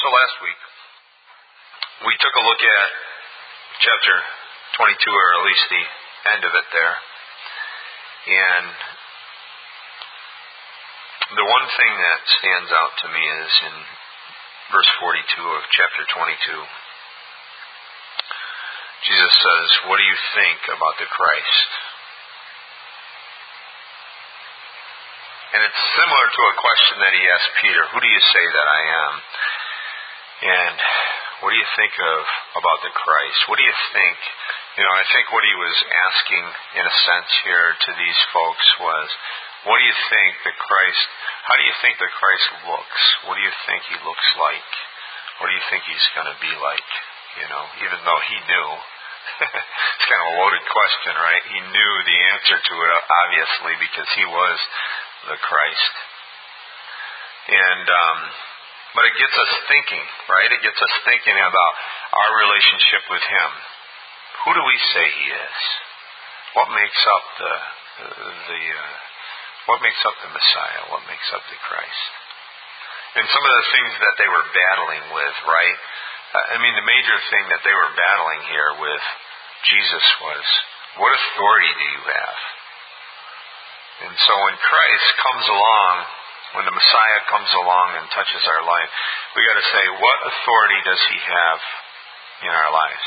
So last week, we took a look at chapter 22, or at least the end of it there. And the one thing that stands out to me is in verse 42 of chapter 22. Jesus says, "What do you think about the Christ?" And it's similar to a question that he asked Peter, "Who do you say that I am?" And what do you think about the Christ? What do you think? I think what he was asking in a sense here to these folks was, what do you think the Christ, how do you think the Christ looks? What do you think he looks like? What do you think he's going to be like? Even though he knew. It's kind of a loaded question, right? He knew the answer to it, obviously, because he was the Christ. And, but it gets us thinking, right? It gets us thinking about our relationship with him. Who do we say he is? What makes up what makes up the Messiah? What makes up the Christ? And some of the things that they were battling with, right? The major thing that they were battling here with Jesus was, what authority do you have? And so when Christ comes along, when the Messiah comes along and touches our life, we got to say, what authority does he have in our lives?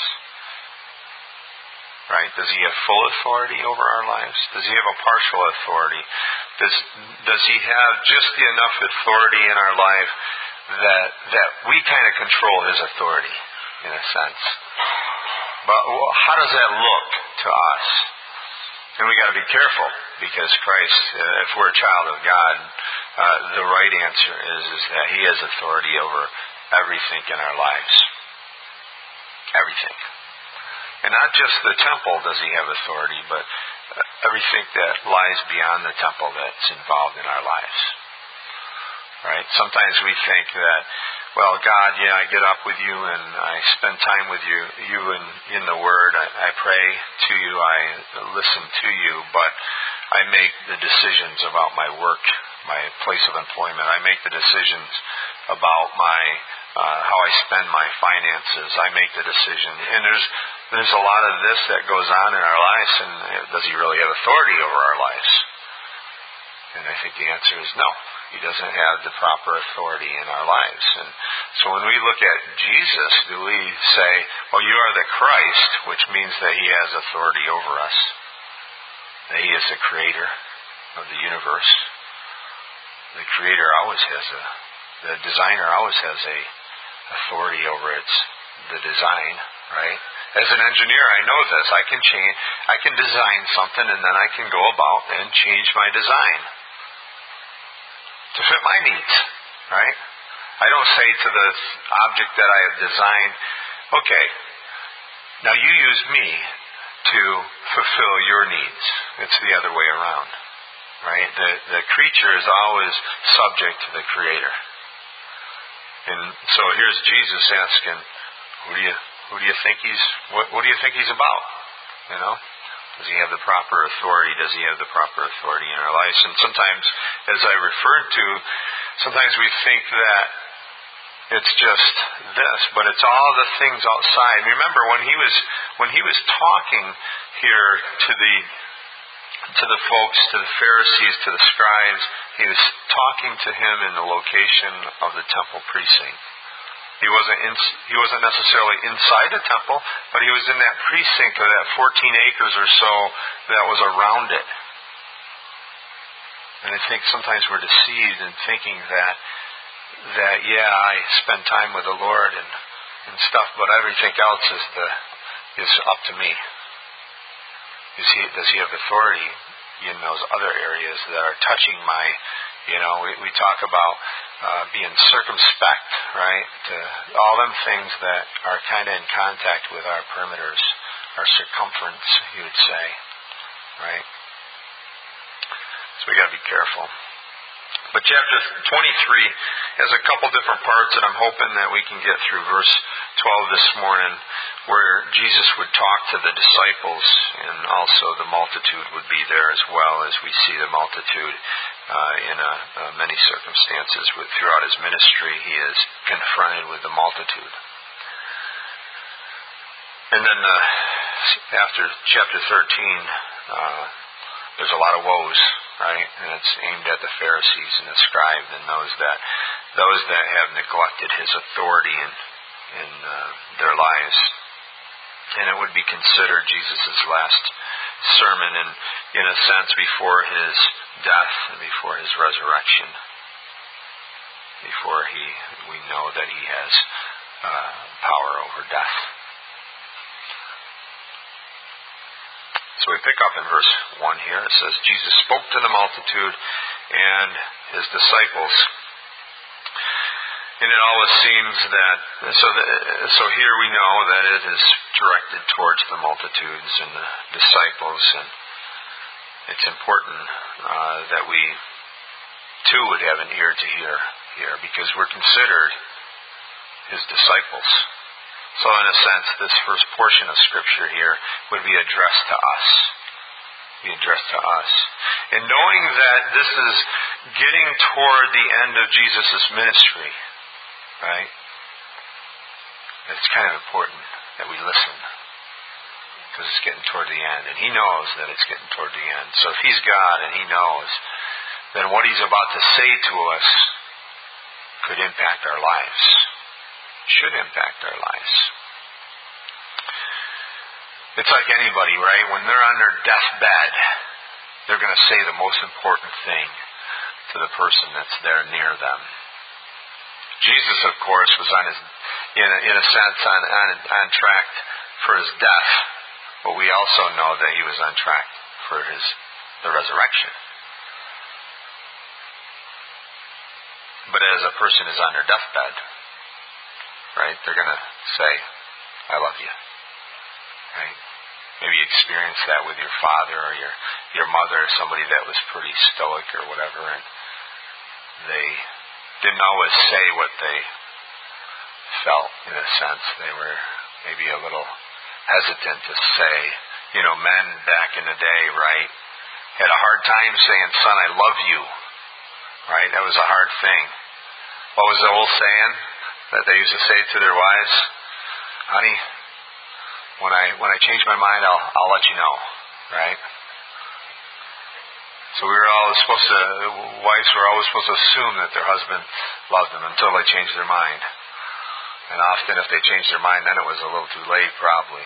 Right? Does he have full authority over our lives? Does he have a partial authority? Does he have just enough authority in our life that we kind of control his authority, in a sense? But how does that look to us? And we got to be careful, because Christ, if we're a child of God, the right answer is that he has authority over everything in our lives. Everything. And not just the temple does he have authority, but everything that lies beyond the temple that's involved in our lives. Right? Sometimes we think that, well, God, I get up with you and I spend time with you in the Word. I pray to you, I listen to you, but I make the decisions about my work, my place of employment. I make the decisions about how I spend my finances. I make the decision. And there's a lot of this that goes on in our lives, and does he really have authority over our lives? And I think the answer is no. He doesn't have the proper authority in our lives. And so when we look at Jesus, do we say, well, you are the Christ, which means that he has authority over us, that he is the creator of the universe. The creator always has the designer always has a authority over the design, right? As an engineer, I know this. I can design something, and then I can go about and change my design to fit my needs, right? I don't say to the object that I have designed, okay, now you use me to fulfill your needs. It's the other way around, right? The creature is always subject to the creator. And so here's Jesus asking, who do you think what do you think he's about? Does he have the proper authority? Does he have the proper authority in our lives? And sometimes, as I referred to, sometimes we think that it's just this, but it's all the things outside. Remember, when he was talking here to the folks, to the Pharisees, to the scribes, he was talking to him in the location of the temple precinct. He wasn't necessarily inside the temple, but he was in that precinct, or that 14 acres or so that was around it. And I think sometimes we're deceived in thinking that I spend time with the Lord and stuff, but everything else is up to me. Does he have authority in those other areas that are touching my, we talk about being circumspect, right? All them things that are kind of in contact with our perimeters, our circumference, you would say, right? So we got to be careful. But chapter 23 has a couple different parts, and I'm hoping that we can get through verse 12 this morning, where Jesus would talk to the disciples, and also the multitude would be there as well, as we see the multitude in many circumstances. Throughout his ministry, he is confronted with the multitude. And then after chapter 13, there's a lot of woes, right? And it's aimed at the Pharisees and the scribes and those that have neglected his authority in their lives. And it would be considered Jesus' last sermon in a sense before his death and before his resurrection. Before we know that he has power over death. So we pick up in verse 1 here. It says, Jesus spoke to the multitude and his disciples. And it always seems that, so here we know that it is directed towards the multitudes and the disciples. And it's important that we too would have an ear to hear here, because we're considered his disciples. So in a sense, this first portion of Scripture here would be addressed to us. And knowing that this is getting toward the end of Jesus' ministry, right? It's kind of important that we listen, because it's getting toward the end. And he knows that it's getting toward the end. So if he's God and he knows, then what he's about to say to us could impact our lives. Should impact our lives. It's like anybody, right? When they're on their deathbed, they're going to say the most important thing to the person that's there near them. Jesus, of course, was on his, in a sense, on track for his death, but we also know that he was on track for the resurrection. But as a person is on their deathbed, right, they're going to say, I love you. Right? Maybe you experienced that with your father or your mother, or somebody that was pretty stoic or whatever, and they didn't always say what they felt, in a sense. They were maybe a little hesitant to say. Men back in the day, right, had a hard time saying, son, I love you. Right? That was a hard thing. What was the old saying that they used to say to their wives? Honey, when I change my mind, I'll let you know. Right? So wives were always supposed to assume that their husband loved them until they changed their mind. And often if they changed their mind, then it was a little too late probably.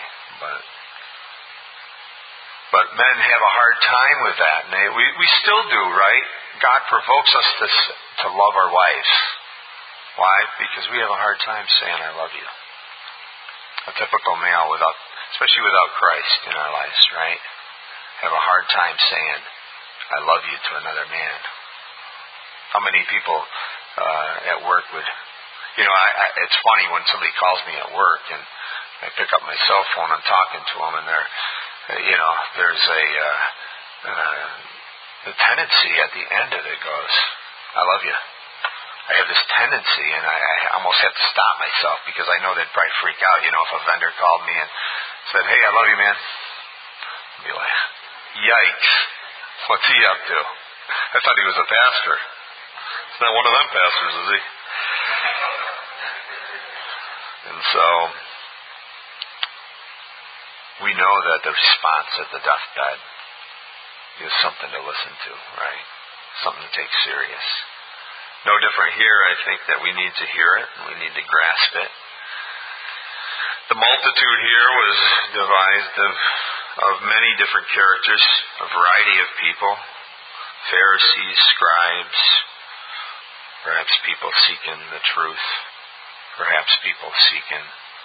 But men have a hard time with that. And we still do, right? God provokes us to love our wives. Why? Because we have a hard time saying, I love you. A typical male, especially without Christ in our lives, right? Have a hard time saying, I love you to another man. How many people at work would... it's funny when somebody calls me at work and I pick up my cell phone, I'm talking to them, and there's the tendency at the end of it goes, I love you. I have this tendency, and I almost have to stop myself because I know they'd probably freak out. If a vendor called me and said, hey, I love you, man. I'd be like, yikes. What's he up to? I thought he was a pastor. He's not one of them pastors, is he? And so, we know that the response at the deathbed is something to listen to, right? Something to take serious. No different here. I think that we need to hear it. We need to grasp it. The multitude here was devised of many different characters, a variety of people, Pharisees, scribes, perhaps people seeking the truth, perhaps people seeking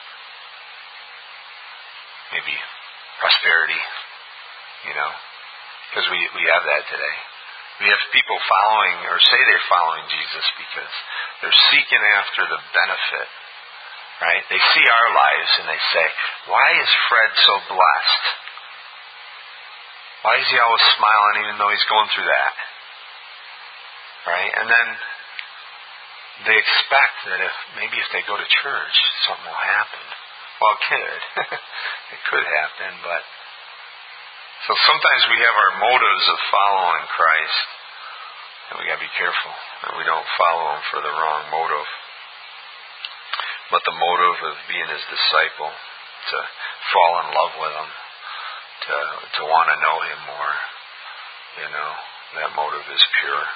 maybe prosperity, because we have that today. We have people following, or say they're following Jesus because they're seeking after the benefit, right? They see our lives and they say, why is Fred so blessed? Why is he always smiling even though he's going through that? Right? And then they expect that if they go to church, something will happen. Well, it could. It could happen, but so sometimes we have our motives of following Christ And we got to be careful that we don't follow him for the wrong motive. But the motive of being his disciple, to fall in love with him, to want to know him more, that motive is pure.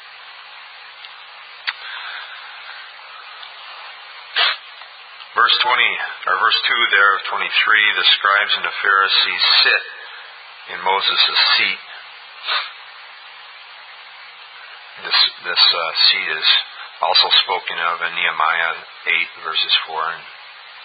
Verse 2 there of 23, the scribes and the Pharisees sit in Moses' seat. This seat is also spoken of in Nehemiah 8, verses 4 and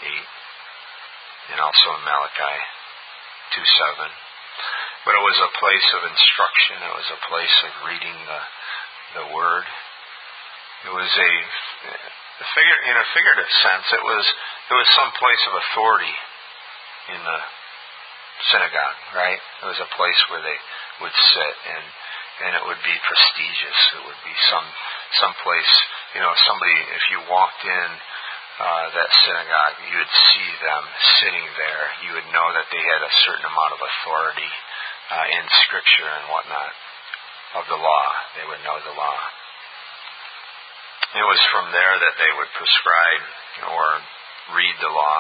8, and also in Malachi 2:7. But it was a place of instruction. It was a place of reading the Word. It was in a figurative sense, it was some place of authority in the synagogue, right? It was a place where they would sit, and it would be prestigious. It would be some place, somebody, if you walked in that synagogue, you would see them sitting there. You would know that they had a certain amount of authority in Scripture and whatnot of the law. They would know the law. It was from there that they would prescribe or read the law.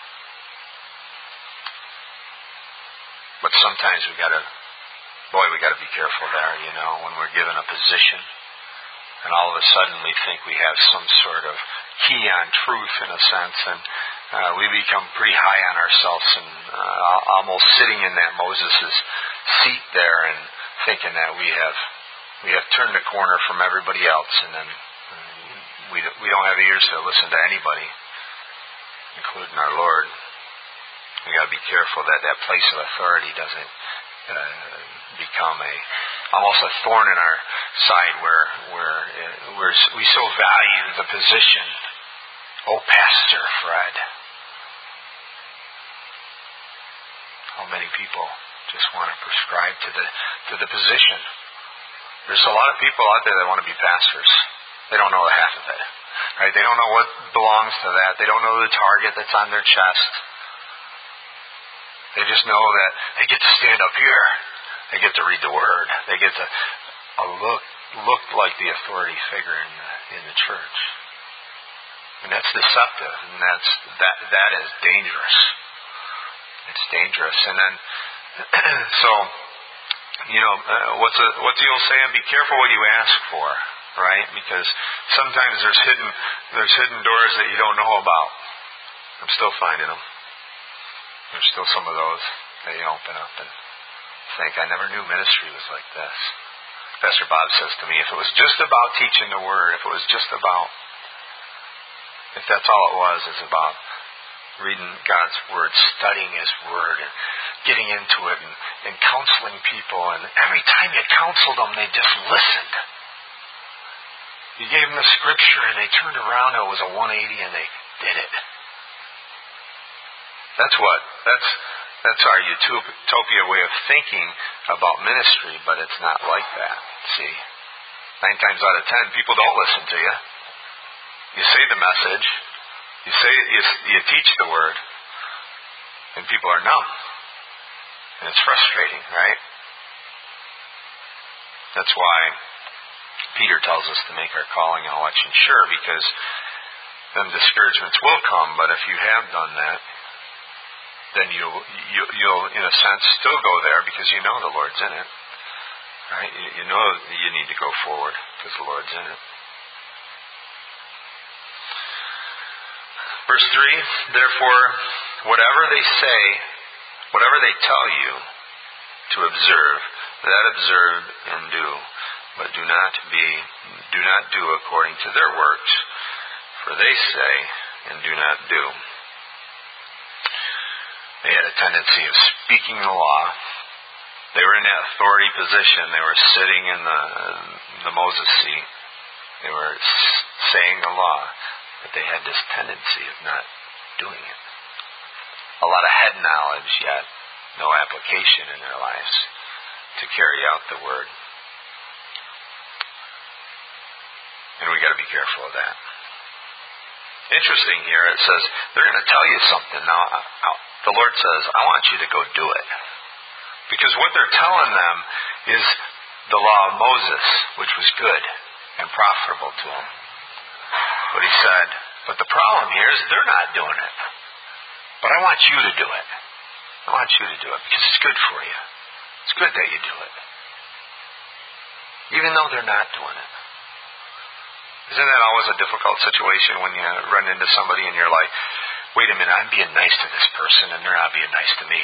But sometimes we got to be careful there, when we're given a position, and all of a sudden we think we have some sort of key on truth in a sense, and we become pretty high on ourselves and almost sitting in that Moses' seat there and thinking that we have turned the corner from everybody else, and then we don't have ears to listen to anybody, including our Lord. We got to be careful that place of authority doesn't become almost a thorn in our side where we so value the position. Oh, Pastor Fred. How many people just want to prescribe to the position? There's a lot of people out there that want to be pastors. They don't know the half of it. Right? They don't know what belongs to that. They don't know the target that's on their chest. They just know that they get to stand up here. They get to read the Word. They get to look like the authority figure in the church. And that's deceptive. And that is dangerous. It's dangerous. And then, so, what's the old saying? Be careful what you ask for, right? Because sometimes there's hidden doors that you don't know about. I'm still finding them. There's still some of those that you open up and think, I never knew ministry was like this. Pastor Bob says to me, if it was just about teaching the Word, if that's all it was, is about reading God's Word, studying His Word, and getting into it, and counseling people, and every time you counseled them, they just listened. You gave them the Scripture, and they turned around, and it was a 180, and they did it. That's our utopia way of thinking about ministry, but it's not like that. See, 9 times out of 10, people don't listen to you. You say the message, you teach the Word, and people are numb, and it's frustrating, right? That's why Peter tells us to make our calling and election sure, because then discouragements will come. But if you have done that, then you'll in a sense still go there because you know the Lord's in it, right? You know you need to go forward because the Lord's in it. Verse 3, therefore, whatever they say, whatever they tell you to observe, that observe and do, but do not do according to their works, for they say and do not do. They had a tendency of speaking the law. They were in that authority position. They were sitting in the Moses seat. They were saying the law, but they had this tendency of not doing it. A lot of head knowledge, yet no application in their lives to carry out the Word. And we got to be careful of that. Interesting here, it says, they're going to tell you something. Now, the Lord says, I want you to go do it. Because what they're telling them is the law of Moses, which was good and profitable to them. But he said, but the problem here is they're not doing it. But I want you to do it. I want you to do it because it's good for you. It's good that you do it. Even though they're not doing it. Isn't that always a difficult situation when you run into somebody and you're like, wait a minute, I'm being nice to this person and they're not being nice to me.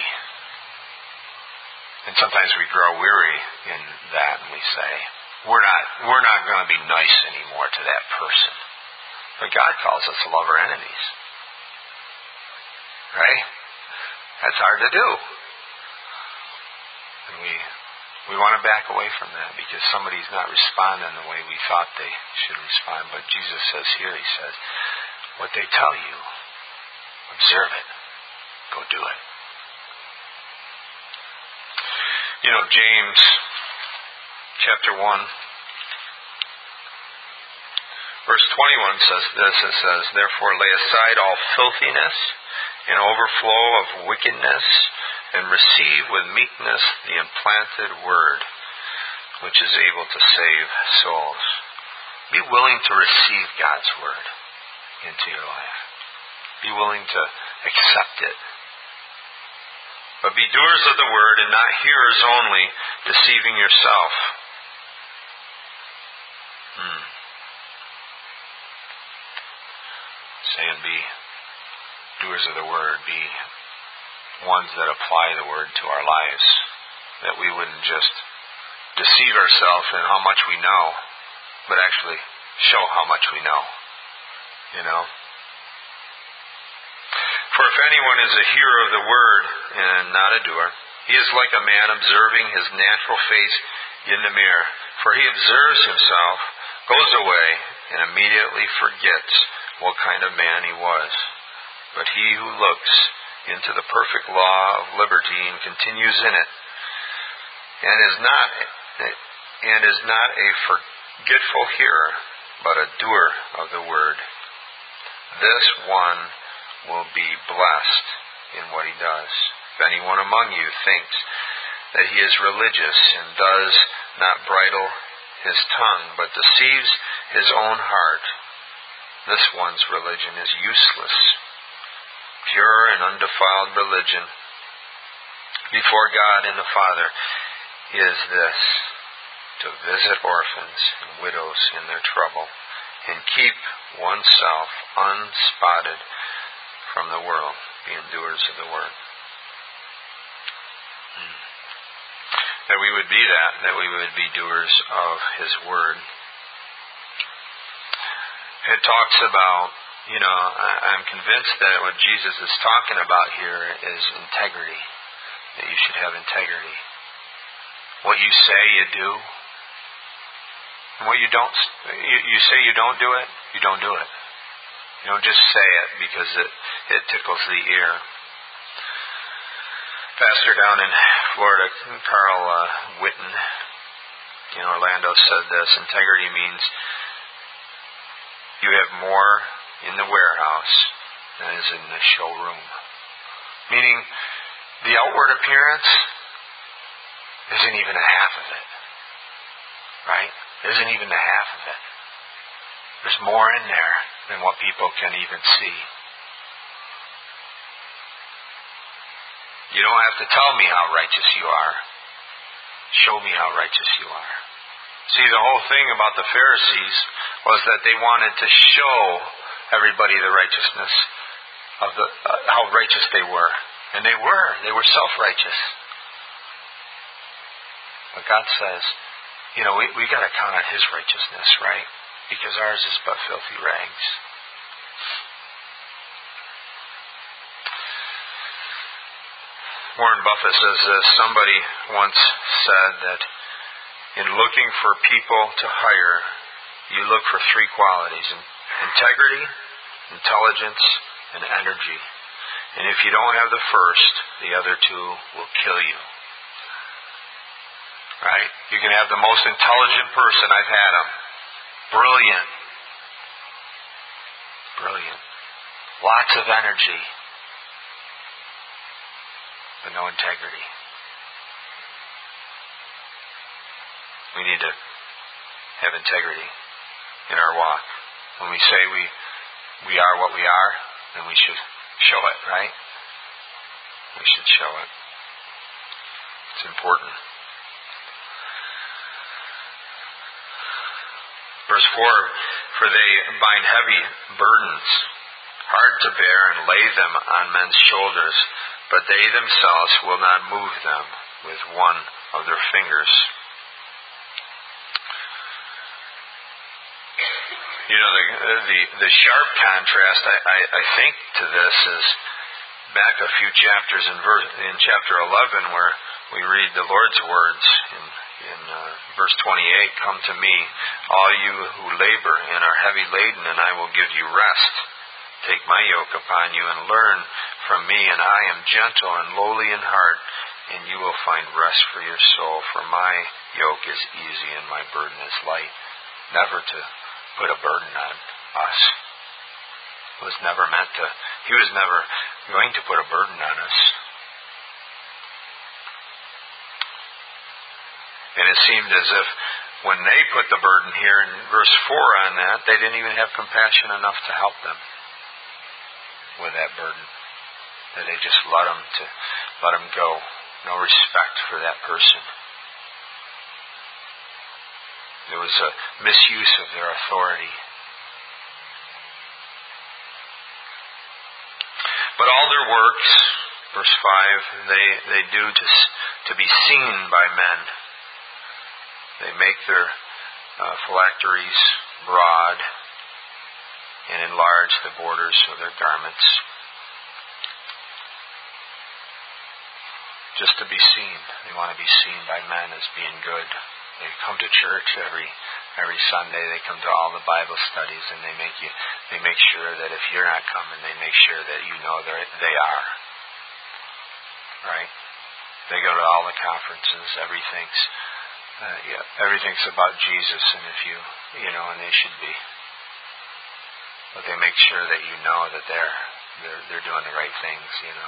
And sometimes we grow weary in that and we say, we're not going to be nice anymore to that person. But God calls us to love our enemies. Right? That's hard to do. And we want to back away from that because somebody's not responding the way we thought they should respond. But Jesus says here, he says, what they tell you, observe it. Go do it. You know, James chapter 1, verse 21 says this. It says, therefore lay aside all filthiness and overflow of wickedness, and receive with meekness the implanted word, which is able to save souls. Be willing to receive God's word into your life. Be willing to accept it. But be doers of the word and not hearers only, deceiving yourself. Saying be doers of the word, be ones that apply the word to our lives. That we wouldn't just deceive ourselves in how much we know, but actually show how much we know. You know? For if anyone is a hearer of the word and not a doer, he is like a man observing his natural face in the mirror. For he observes himself, goes away, and immediately forgets what kind of man he was. But he who looks into the perfect law of liberty and continues in it, and is not a forgetful hearer, but a doer of the word, this one will be blessed in what he does. If anyone among you thinks that he is religious and does not bridle his tongue, but deceives his own heart, this one's religion is useless. Pure and undefiled religion before God and the Father is this, to visit orphans and widows in their trouble, and keep oneself unspotted from the world, being doers of the word. That we would be that we would be doers of his word. It talks about, I'm convinced that what Jesus is talking about here is integrity. That you should have integrity. What you say you do, and what you don't, you say you don't do it, you don't do it. You don't just say it because it tickles the ear. Pastor down in Florida, Carl Whitten, in Orlando, said this: integrity means you have more in the warehouse than is in the showroom. Meaning, the outward appearance isn't even a half of it. Right? Isn't even the half of it. There's more in there than what people can even see. You don't have to tell me how righteous you are. Show me how righteous you are. See, the whole thing about the Pharisees was that they wanted to show everybody the righteousness of how righteous they were. And they were self-righteous. But God says, we got to count on his righteousness, right? Because ours is but filthy rags. Warren Buffett says this: somebody once said that in looking for people to hire, you look for three qualities: integrity, intelligence, and energy. And if you don't have the first, the other two will kill you. Right? You can have the most intelligent person. I've had them. Brilliant. Lots of energy. But no integrity. We need to have integrity in our walk. When we say we are what we are, then we should show it, right? We should show it. It's important. Verse 4, for they bind heavy burdens, hard to bear, and lay them on men's shoulders, but they themselves will not move them with one of their fingers. You know, the sharp contrast, I think, to this is back a few chapters in chapter 11, where we read the Lord's words in verse 28, come to me, all you who labor and are heavy laden, and I will give you rest. Take my yoke upon you and learn from me, and I am gentle and lowly in heart, and you will find rest for your soul. For my yoke is easy and my burden is light. Never to put a burden on us. He was never going to put a burden on us. And it seemed as if when they put the burden here in verse 4 on that, they didn't even have compassion enough to help them with that burden. That they just let them go. No respect for that person. There was a misuse of their authority. But all their works, verse 5, they do to be seen by men. They make their phylacteries broad and enlarge the borders of their garments. Just to be seen. They want to be seen by men as being good. They come to church every Sunday. They come to all the Bible studies, and they make sure that if you're not coming, they make sure that you know they are. Right? They go to all the conferences. Everything's about Jesus, and and they should be. But they make sure that you know that they're doing the right things.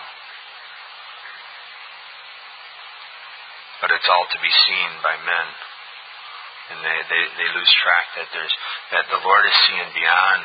But it's all to be seen by men. And they lose track that the Lord is seeing beyond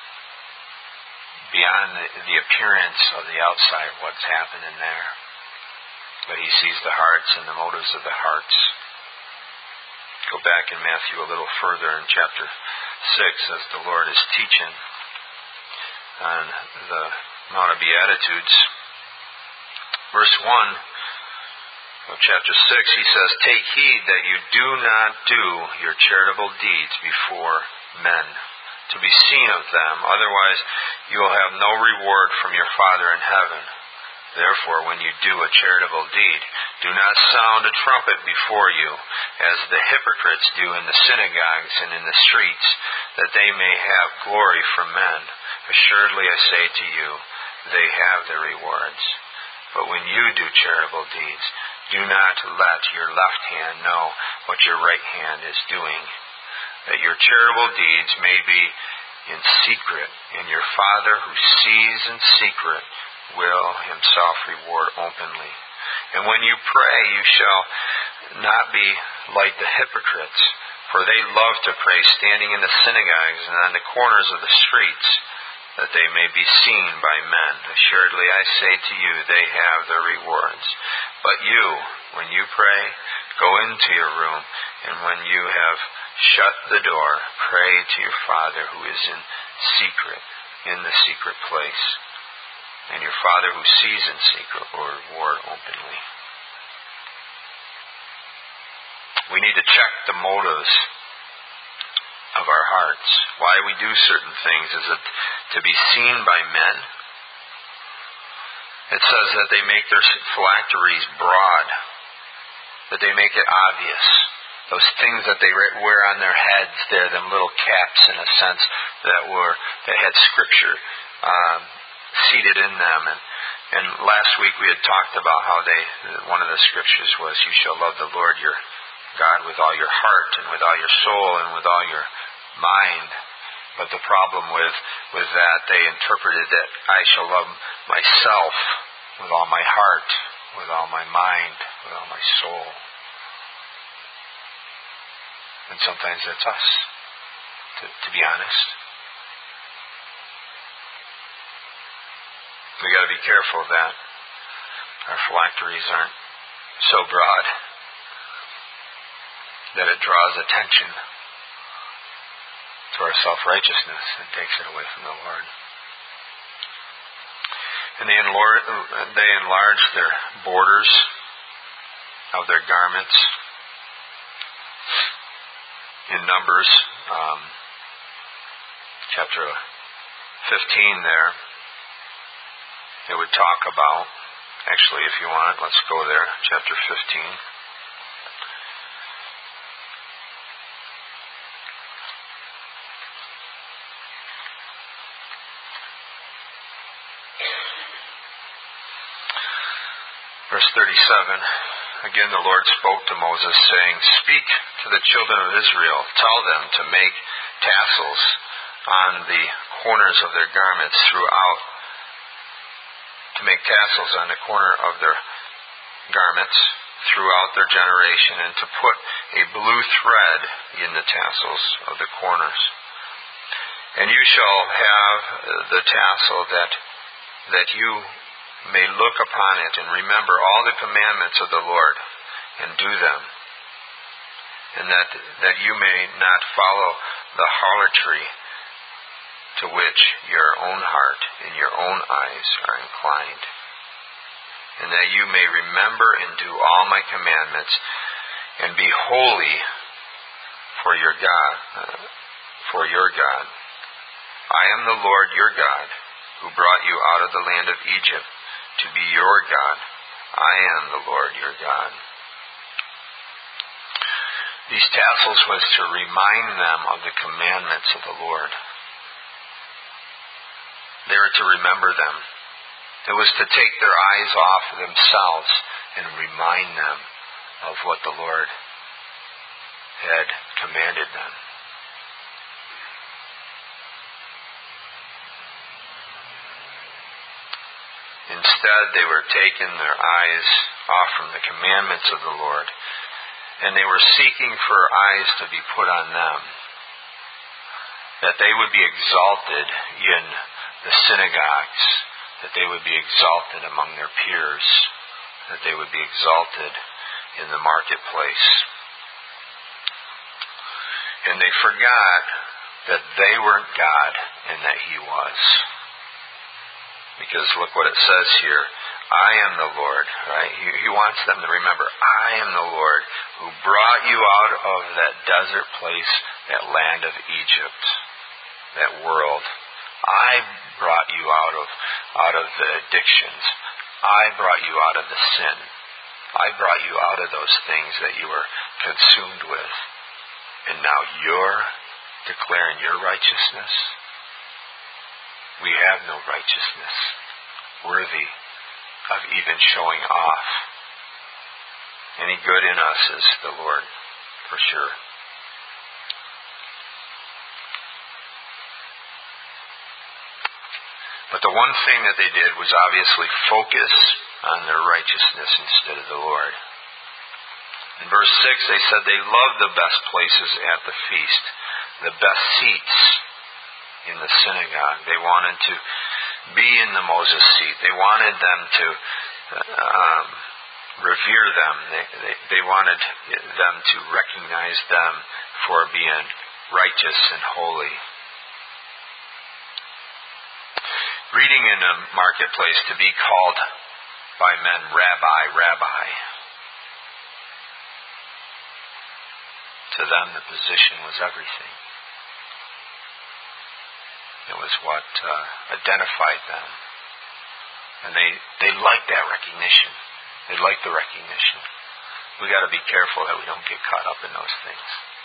the appearance of the outside, what's happening there. But He sees the hearts and the motives of the hearts. Go back in Matthew a little further in chapter 6 as the Lord is teaching on the Mount of Beatitudes. Verse 1 of chapter 6, He says, take heed that you do not do your charitable deeds before men, to be seen of them. Otherwise, you will have no reward from your Father in heaven. Therefore, when you do a charitable deed, do not sound a trumpet before you, as the hypocrites do in the synagogues and in the streets, that they may have glory from men. Assuredly, I say to you, they have their rewards. But when you do charitable deeds, do not let your left hand know what your right hand is doing, that your charitable deeds may be in secret, and your Father who sees in secret will Himself reward openly. And when you pray, you shall not be like the hypocrites, for they love to pray standing in the synagogues and on the corners of the streets, that they may be seen by men. Assuredly, I say to you, they have their rewards. But you, when you pray, go into your room, and when you have shut the door, pray to your Father who is in secret, in the secret place. And your Father who sees in secret will reward openly. We need to check the motives of our hearts. Why we do certain things. Is it to be seen by men? It says that they make their phylacteries broad, that they make it obvious. Those things that they wear on their heads, they're them little caps in a sense that had Scripture seated in them. And last week we had talked about how one of the Scriptures was, you shall love the Lord your God with all your heart and with all your soul and with all your mind. But the problem with that, they interpreted that I shall love myself with all my heart, with all my mind, with all my soul. And sometimes that's us, to be honest. We got to be careful that our phylacteries aren't so broad that it draws attention to our self-righteousness and takes it away from the Lord. And they enlarged their borders of their garments. In Numbers, chapter 15 there, it would talk about, actually if you want, let's go there, chapter 15. Verse 37, again the Lord spoke to Moses, saying, "Speak to the children of Israel, tell them to make tassels on the corners of their garments throughout their generation, and to put a blue thread in the tassels of the corners. And you shall have the tassel that you may look upon it and remember all the commandments of the Lord and do them, and that you may not follow the harlotry to which your own heart and your own eyes are inclined, and that you may remember and do all my commandments and be holy for your God. I am the Lord your God, who brought you out of the land of Egypt to be your God. I am the Lord your God." These tassels was to remind them of the commandments of the Lord. They were to remember them. It was to take their eyes off of themselves and remind them of what the Lord had commanded them. Instead, they were taking their eyes off from the commandments of the Lord, and they were seeking for eyes to be put on them, that they would be exalted in the synagogues, that they would be exalted among their peers, that they would be exalted in the marketplace. And they forgot that they weren't God and that He was. Because look what it says here. I am the Lord, right? He wants them to remember, I am the Lord who brought you out of that desert place, that land of Egypt, that world. I brought you out of the addictions. I brought you out of the sin. I brought you out of those things that you were consumed with. And now you're declaring your righteousness. We have no righteousness worthy of even showing off. Any good in us is the Lord, for sure. But the one thing that they did was obviously focus on their righteousness instead of the Lord. In verse 6, they said they loved the best places at the feast, the best seats in the synagogue. They wanted to be in the Moses seat. They wanted them to revere them. They wanted them to recognize them for being righteous and holy. Reading in a marketplace, to be called by men Rabbi, Rabbi. To them, the position was everything. It was what identified them. And they liked that recognition. They liked the recognition. We got to be careful that we don't get caught up in those things.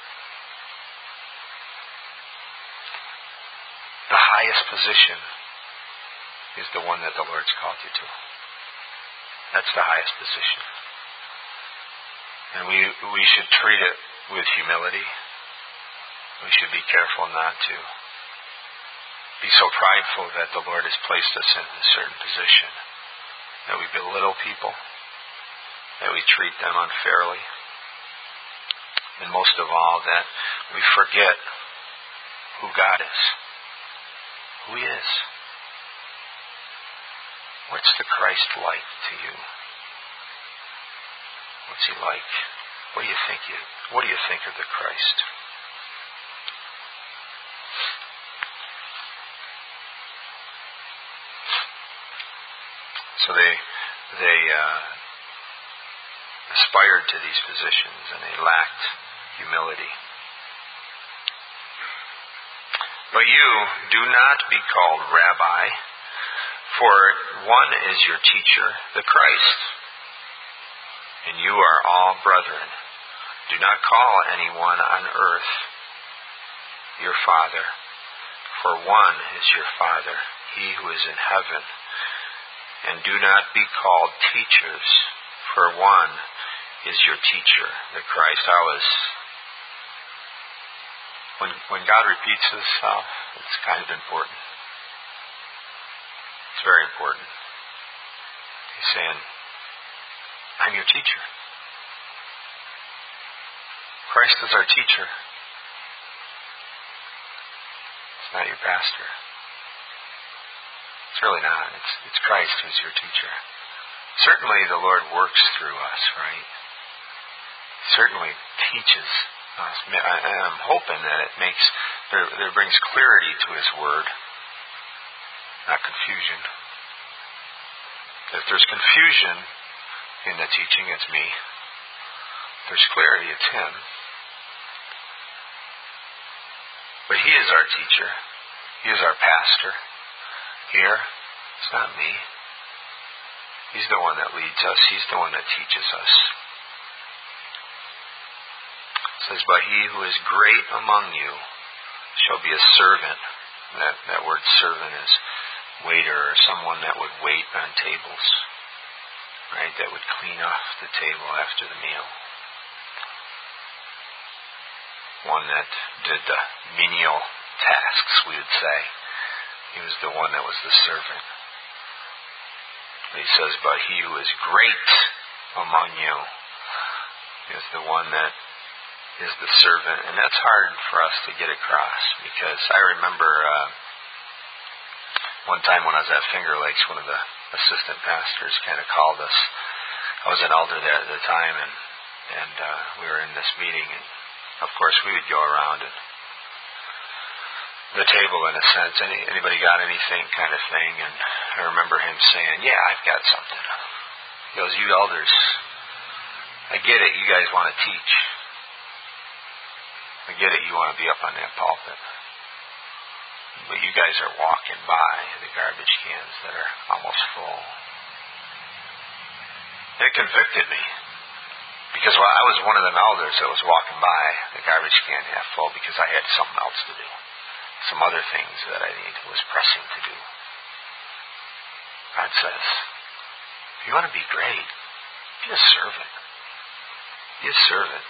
The highest position is the one that the Lord's called you to. That's the highest position. And we should treat it with humility. We should be careful not to be so prideful that the Lord has placed us in a certain position, that we belittle people, that we treat them unfairly. And most of all, that we forget who God is, who He is. What's the Christ like to you? What's He like? What do you think of the Christ? So they aspired to these positions, and they lacked humility. But you do not be called Rabbi, for one is your teacher, the Christ, and you are all brethren. Do not call anyone on earth your father, for one is your Father, He who is in heaven. And do not be called teachers, for one is your teacher, the Christ. When God repeats Himself, it's kind of important. It's very important. He's saying, I'm your teacher. Christ is our teacher. It's not your pastor. It's really not. It's Christ who's your teacher. Certainly the Lord works through us, right? He certainly teaches us. I'm hoping that it brings clarity to His Word, not confusion. If there's confusion in the teaching, it's me. If there's clarity, it's Him. But He is our teacher. He is our pastor. Here, it's not me. He's the one that leads us. He's the one that teaches us. It says, but he who is great among you shall be a servant. That word servant is waiter, or someone that would wait on tables, right? That would clean off the table after the meal. One that did the menial tasks, we would say. He was the one that was the servant. He says, but he who is great among you is the one that is the servant. And that's hard for us to get across, because I remember one time when I was at Finger Lakes, one of the assistant pastors kind of called us. I was an elder there at the time, and we were in this meeting, and of course we would go around and the table, in a sense, anybody got anything kind of thing. And I remember him saying, yeah, I've got something. He goes, you elders, I get it, you guys want to teach. I get it, you want to be up on that pulpit. But you guys are walking by the garbage cans that are almost full. It convicted me, because I was one of them elders that was walking by the garbage can half full because I had something else to do. Some other things that I was pressing to do. God says, if you want to be great, be a servant. Be a servant.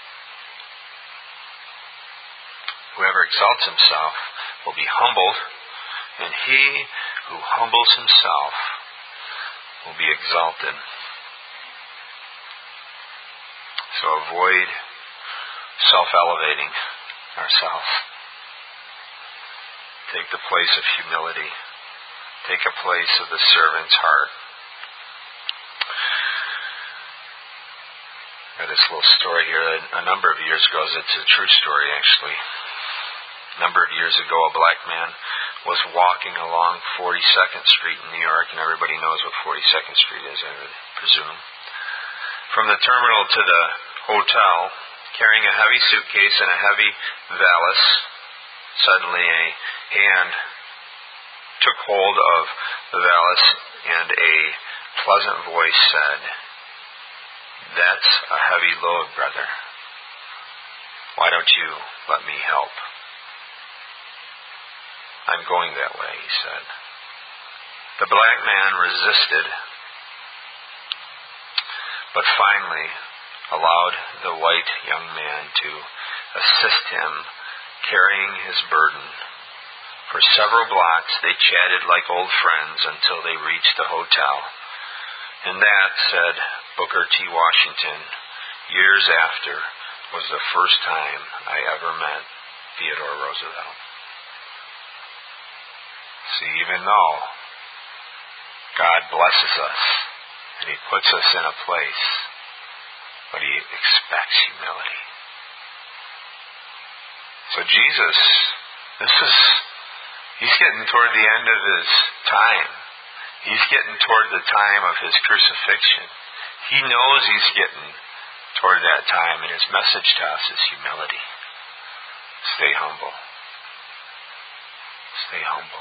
Whoever exalts himself will be humbled, and he who humbles himself will be exalted. So avoid self-elevating ourselves. Take the place of humility. Take a place of the servant's heart. I got this little story here. A number of years ago, it's a true story actually. A number of years ago, a black man was walking along 42nd Street in New York, and everybody knows what 42nd Street is, I would presume. From the terminal to the hotel, carrying a heavy suitcase and a heavy valise, suddenly a hand took hold of the valise, and a pleasant voice said, "That's a heavy load, brother. Why don't you let me help?" "I'm going that way," he said. The black man resisted, but finally allowed the white young man to assist him carrying his burden. For several blocks they chatted like old friends until they reached the hotel. And that, said Booker T. Washington, years after, was the first time I ever met Theodore Roosevelt. See, even though God blesses us and He puts us in a place, but He expects humility. So Jesus, He's getting toward the end of His time. He's getting toward the time of His crucifixion. He knows He's getting toward that time, and His message to us is humility. Stay humble. Stay humble.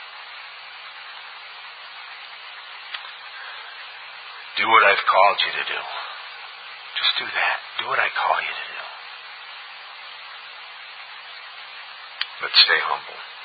Do what I've called you to do. Just do that. Do what I call you to do. But stay humble.